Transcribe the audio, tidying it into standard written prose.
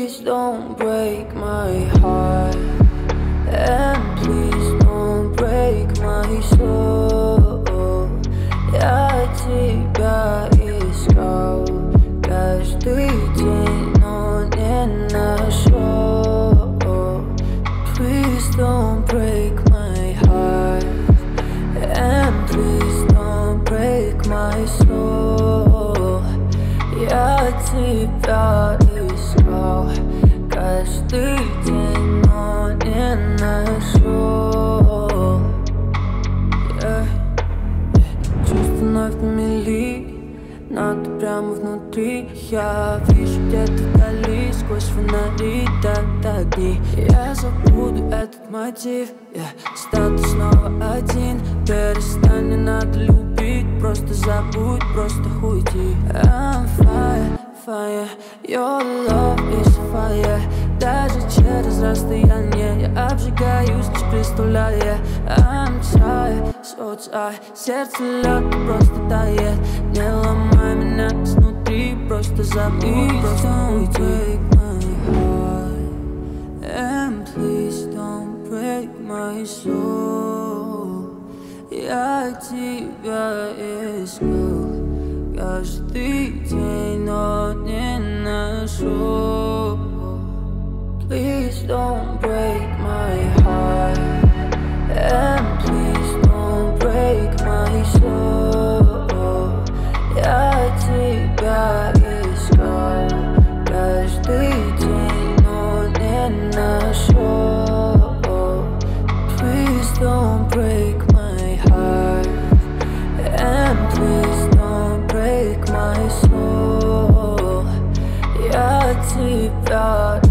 Please don't break my heart, and please don't break my soul. Я тебя искал каждый день, но не нашел. Please don't break my heart, and please don't break my soul. Я тебя искал каждый день, но не нашел. Чувства вновь на мели, но ты прямо внутри. Я вижу где-то вдали, сквозь фонари огни. Я забуду этот мотив, статус снова один. Перестань, не надо любить, просто забудь, просто уйди. I'm fire, fire, your love is fire. Даже через расстояние я обжигаюсь, лишь представляя. I'm tired, so tired, сердце лед просто тает. Не ломай меня изнутри, просто забудь, просто уйди. And please don't break my soul. Я тебя искал каждый день, но не нашел. Please don't break my heart, and please don't break my soul. Я тебя искал каждый день, но не нашел. Please don't break my heart, and please don't break my soul. Я тебя